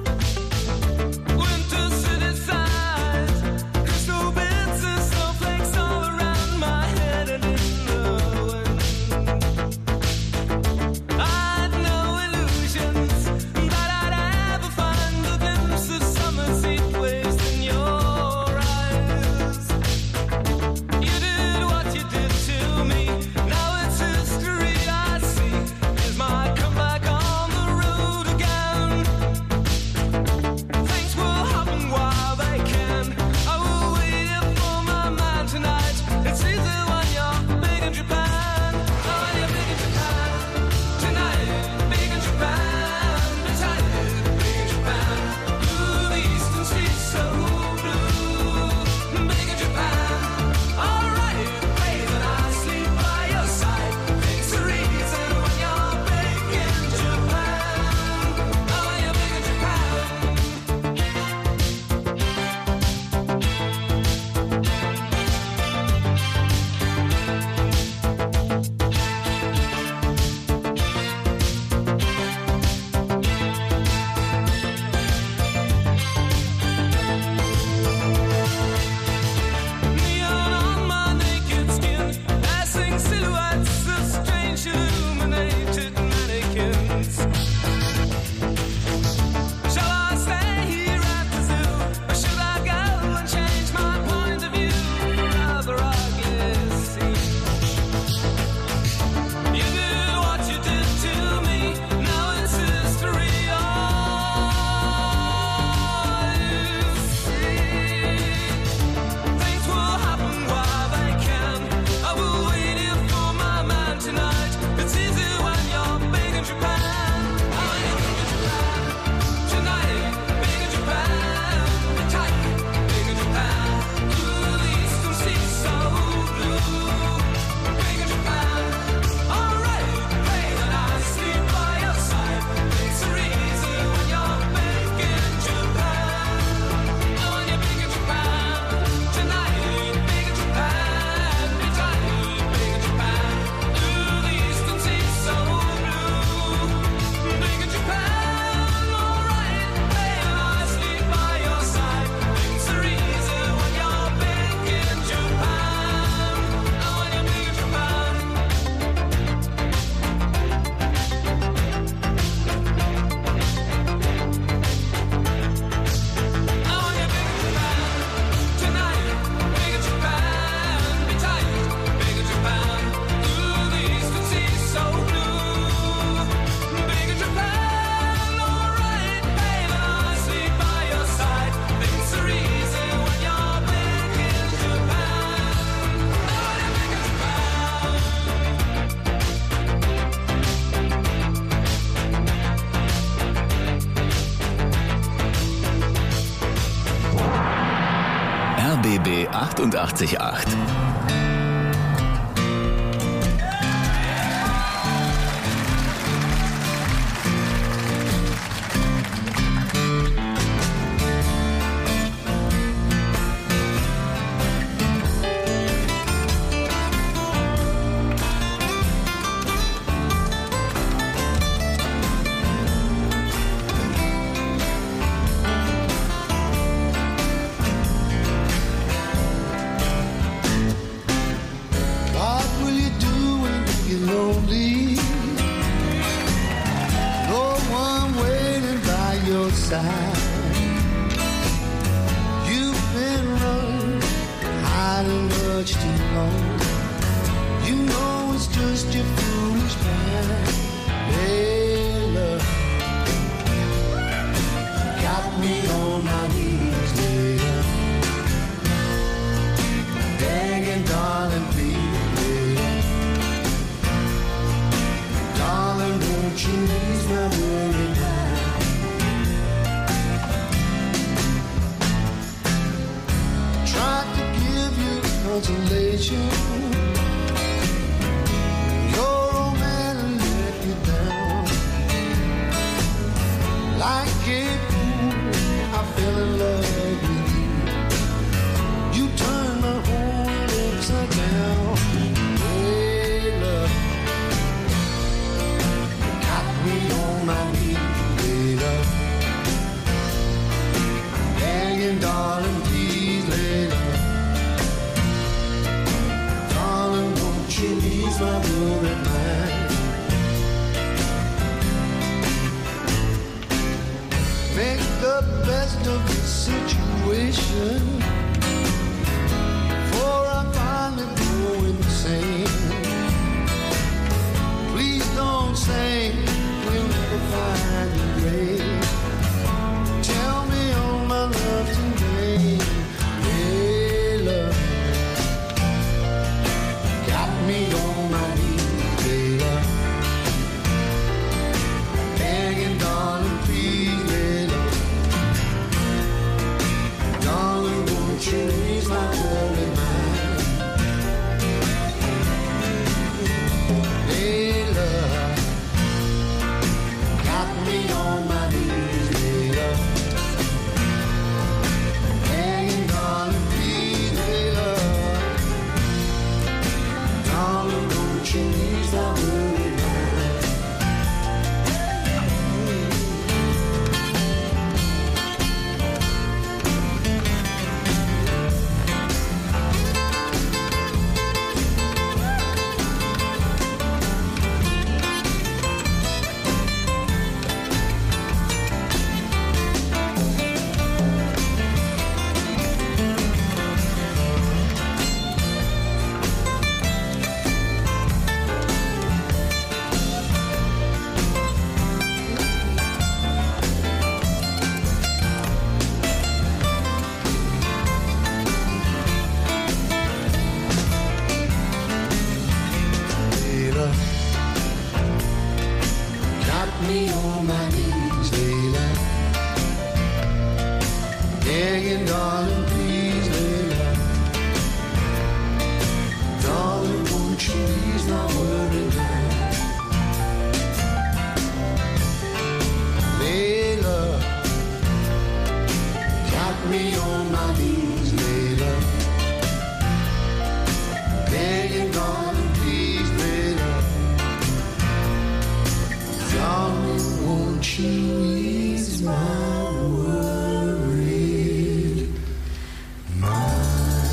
Speaker 8: RBB 88.8.
Speaker 10: inside. You've been running, hiding much too long. You know it's just your foolish mind. Hey, love, got me on my knees, later, begging, darling, please, later, darling, won't you ease my worry now? Tried to give you consolation. Your old man let you down. Like a fool, I fell in love with you. You turned my whole world upside down. Hey, love, got me on my knees, hey, love, begging, darling, please, hey, love, darling, won't you ease my worried mind? Make the best of the situation, for I finally go insane. Please don't say we'll never find a grave. Tell me all my love's in vain. Hey, love, got me on my knees, hey, love, begging, darling, please, hey, love, darling, won't you ease my worried mind? Hey, love, got me on my knees, hey, love, begging, darling, please, hey, love, darling, won't you ease my worried mind? Layla, got me on my knees, Layla, begging, darling, please, Layla, darling, won't you ease my worried mind? Layla, got me on my knees, Layla, begging, darling, please, Layla, darling, won't you ease my worried mind?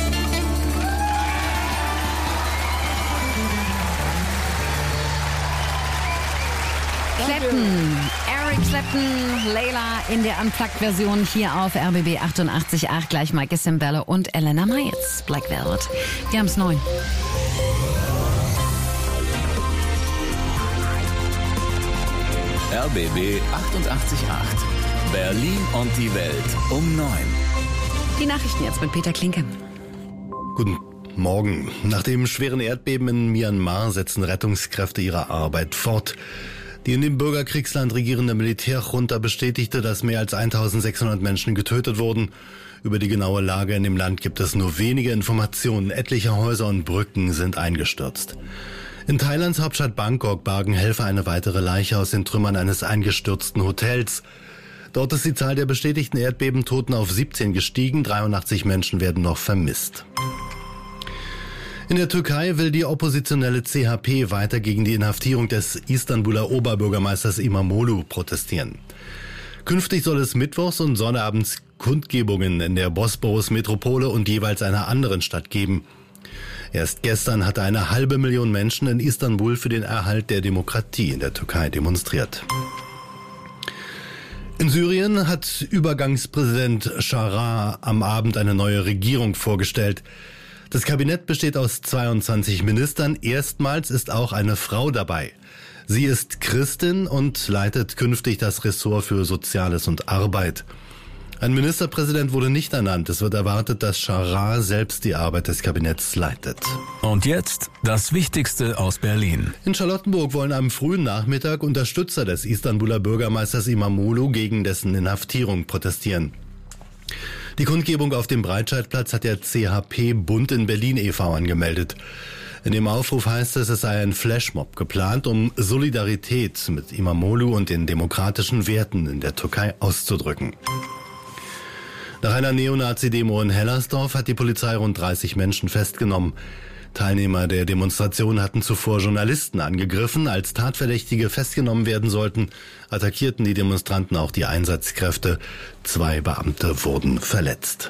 Speaker 3: Clapton, Eric Clapton, Layla in der Unplugged-Version hier auf RBB 88.8. Gleich Michael Cimbello und Elena Miles, Black Velvet. Wir haben's 9.
Speaker 8: RBB 88.8. Berlin und die Welt um 9.
Speaker 3: Die Nachrichten jetzt mit Peter Klinke.
Speaker 1: Guten Morgen. Nach dem schweren Erdbeben in Myanmar setzen Rettungskräfte ihre Arbeit fort. Die in dem Bürgerkriegsland regierende Militärjunta bestätigte, dass mehr als 1600 Menschen getötet wurden. Über die genaue Lage in dem Land gibt es nur wenige Informationen. Etliche Häuser und Brücken sind eingestürzt. In Thailands Hauptstadt Bangkok bargen Helfer eine weitere Leiche aus den Trümmern eines eingestürzten Hotels. Dort ist die Zahl der bestätigten Erdbebentoten auf 17 gestiegen. 83 Menschen werden noch vermisst. In der Türkei will die oppositionelle CHP weiter gegen die Inhaftierung des Istanbuler Oberbürgermeisters Imamoglu protestieren. Künftig soll es mittwochs und sonnabends Kundgebungen in der Bosporus-Metropole und jeweils einer anderen Stadt geben. Erst gestern hatte 500.000 Menschen in Istanbul für den Erhalt der Demokratie in der Türkei demonstriert. In Syrien hat Übergangspräsident Sharaa am Abend eine neue Regierung vorgestellt. Das Kabinett besteht aus 22 Ministern. Erstmals ist auch eine Frau dabei. Sie ist Christin und leitet künftig das Ressort für Soziales und Arbeit. Ein Ministerpräsident wurde nicht ernannt. Es wird erwartet, dass Sharaa selbst die Arbeit des Kabinetts leitet.
Speaker 8: Und jetzt das Wichtigste aus Berlin.
Speaker 1: In Charlottenburg wollen am frühen Nachmittag Unterstützer des Istanbuler Bürgermeisters İmamoğlu gegen dessen Inhaftierung protestieren. Die Kundgebung auf dem Breitscheidplatz hat der CHP Bund in Berlin e.V. angemeldet. In dem Aufruf heißt es sei ein Flashmob geplant, um Solidarität mit İmamoğlu und den demokratischen Werten in der Türkei auszudrücken. Nach einer Neonazi-Demo in Hellersdorf hat die Polizei rund 30 Menschen festgenommen. Teilnehmer der Demonstration hatten zuvor Journalisten angegriffen. Als Tatverdächtige festgenommen werden sollten, attackierten die Demonstranten auch die Einsatzkräfte. 2 Beamte wurden verletzt.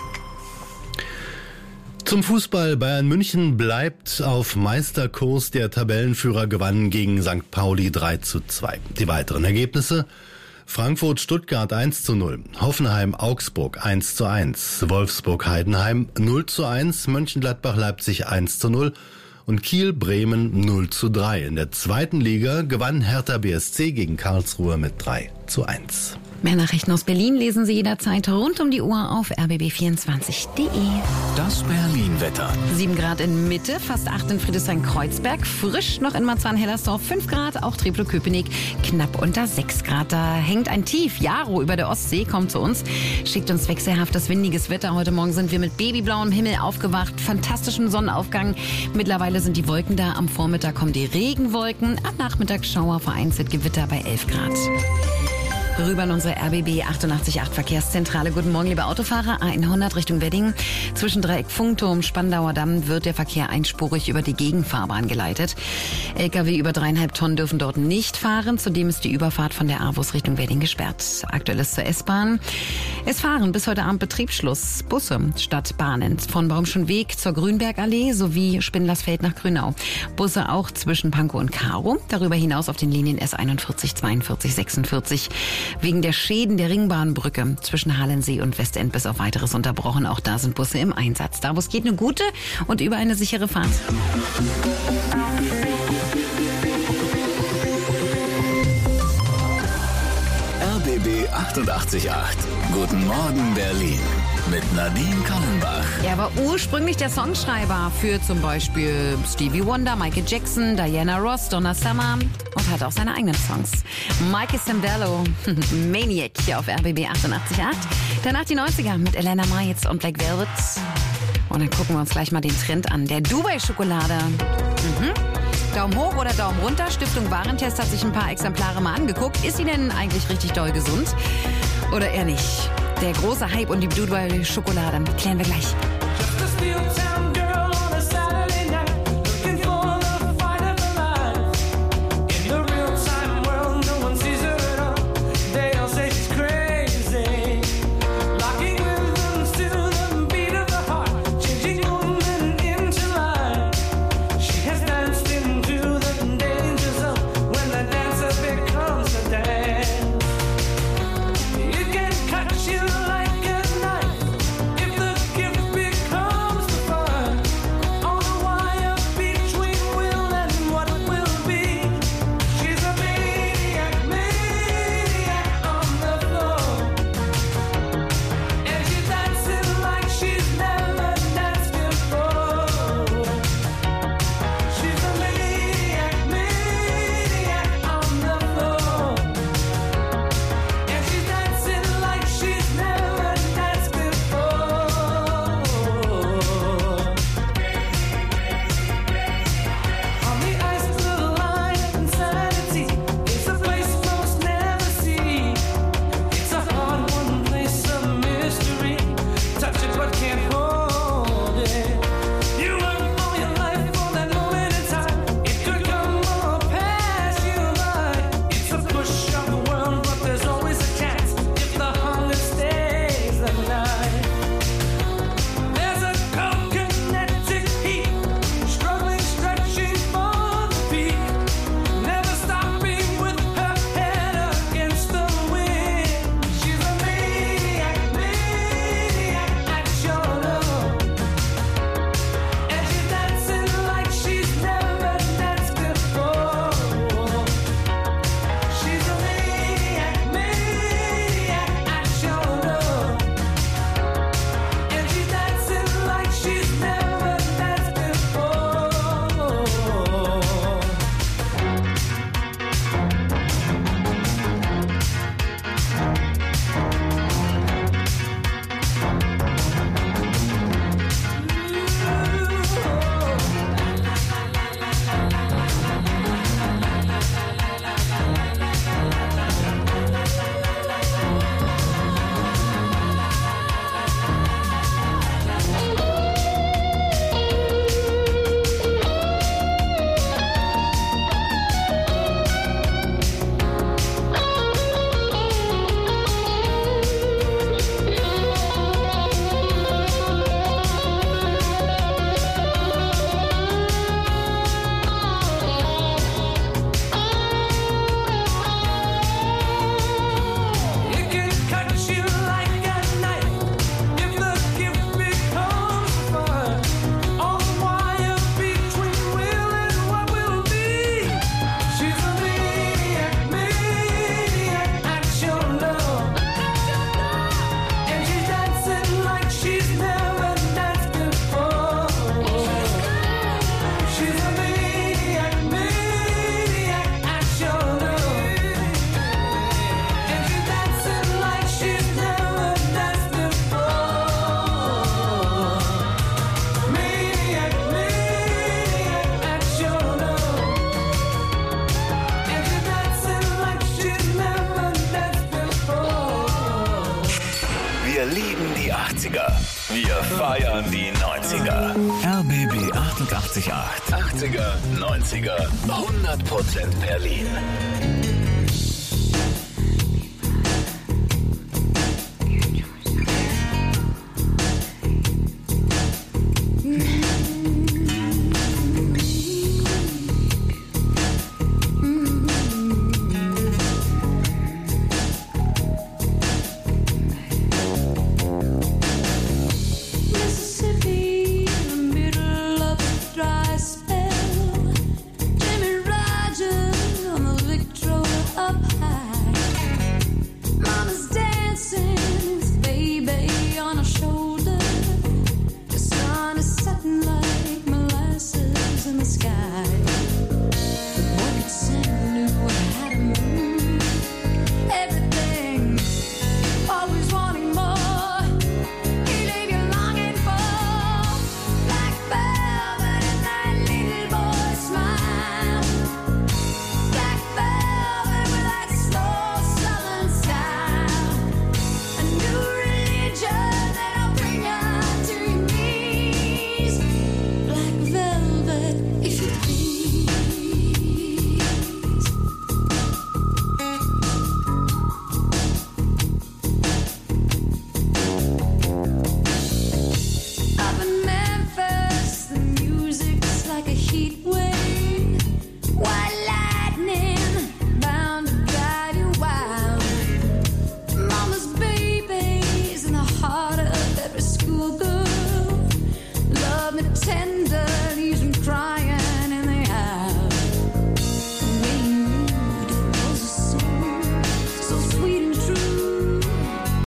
Speaker 1: Zum Fußball. Bayern München bleibt auf Meisterkurs. Der Tabellenführer gewann gegen St. Pauli 3:2. Die weiteren Ergebnisse: Frankfurt-Stuttgart 1:0, Hoffenheim-Augsburg 1:1, Wolfsburg-Heidenheim 0:1, Mönchengladbach-Leipzig 1:0 und Kiel-Bremen 0:3. In der zweiten Liga gewann Hertha BSC gegen Karlsruhe mit 3:1.
Speaker 3: Mehr Nachrichten aus Berlin lesen Sie jederzeit rund um die Uhr auf rbb24.de.
Speaker 8: Das Berlin-Wetter.
Speaker 3: 7 Grad in Mitte, fast 8 in Friedrichshain-Kreuzberg, frisch noch in Marzahn-Hellersdorf 5 Grad, auch Treptow-Köpenick knapp unter 6 Grad. Da hängt ein Tief, Jaro über der Ostsee, kommt zu uns, schickt uns wechselhaftes, windiges Wetter. Heute Morgen sind wir mit babyblauem Himmel aufgewacht, fantastischem Sonnenaufgang. Mittlerweile sind die Wolken da, am Vormittag kommen die Regenwolken, am Nachmittag Schauer, vereinzelt Gewitter bei 11 Grad. Rüber in unsere RBB 88.8 Verkehrszentrale. Guten Morgen, liebe Autofahrer. A100 Richtung Wedding. Zwischen Dreieck Funkturm, Spandauer Damm wird der Verkehr einspurig über die Gegenfahrbahn geleitet. LKW über 3,5 Tonnen dürfen dort nicht fahren. Zudem ist die Überfahrt von der AWUS Richtung Wedding gesperrt. Aktuell ist zur S-Bahn. Es fahren bis heute Abend Betriebsschluss Busse statt Bahnen von Baumschönweg zur Grünbergallee sowie Spindlersfeld nach Grünau. Busse auch zwischen Pankow und Karow. Darüber hinaus auf den Linien S41, 42, 46. Wegen der Schäden der Ringbahnbrücke zwischen Halensee und Westend bis auf Weiteres unterbrochen. Auch da sind Busse im Einsatz. Da, wo es geht, eine gute und über eine sichere Fahrt.
Speaker 8: RBB 88.8. Guten Morgen Berlin. Mit Nadine Kallenbach.
Speaker 3: Er war ursprünglich der Songschreiber für zum Beispiel Stevie Wonder, Michael Jackson, Diana Ross, Donna Summer und hat auch seine eigenen Songs. Michael Sembello, Maniac hier auf RBB 88.8. Danach die 90er mit Elena Miles und Black Velvet. Und dann gucken wir uns gleich mal den Trend an. Der Dubai-Schokolade. Daumen hoch oder Daumen runter? Stiftung Warentest hat sich ein paar Exemplare mal angeguckt. Ist sie denn eigentlich richtig doll gesund? Oder eher nicht? Der große Hype und die Dubai-Schokolade klären wir gleich.
Speaker 8: 80er. Wir feiern die 90er. RBB 88.8. 80er, 90er, 100% Berlin.
Speaker 4: Mississippi, in the middle of a dry spell. Jimmy Rogers on the Victrola up high.